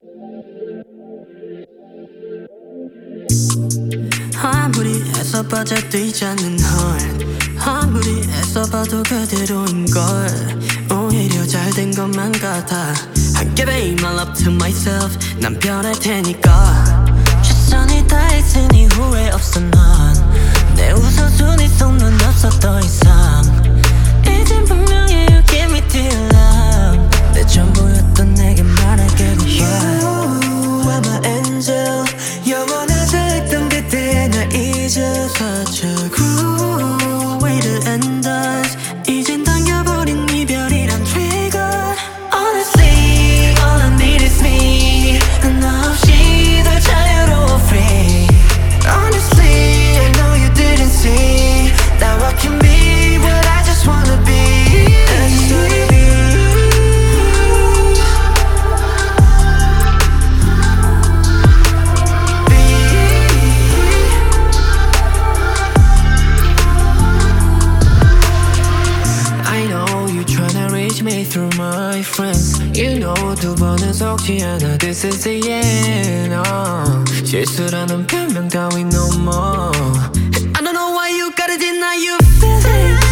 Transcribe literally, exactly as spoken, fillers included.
아무리 애써 빠져들지 않는 헐 아무리 애써봐도 그대로인걸 오히려 잘된 것만 같아 I give it my love to myself 난 변할 테니까 최선을 다했으니 후회 없어 넌 내 우선순위 속 넌 없어 더 이상 이젠 분명히 you give me the love 내 전부였던 내게 말할게 You are my angel 영원하자 했던 그때의 날 잊어서 저 way to end us 이젠 당겨버린 이별이란 trigger Honestly all I need is me 너 없이 더 자유로워 free Honestly I know you didn't see Now I can be what I just wanna be I just wanna be I know you tryna reach me through my friends You know 두 번은 속지 않아 This is the end uh. 실수라는 변명 따윈 no more I don't know why you gotta deny you feel it